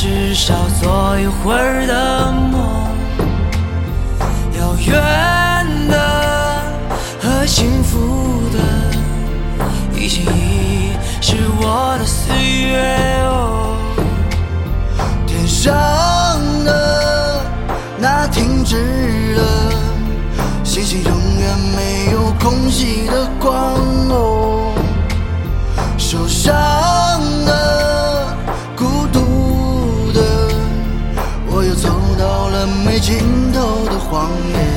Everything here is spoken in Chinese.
至少做一会儿的梦。遥远的和幸福的，一心一意是我的岁月。哦，天上的那停止了，星星永远没有空隙的光。哦，受伤的孤独的，我又走到了没尽头的荒野。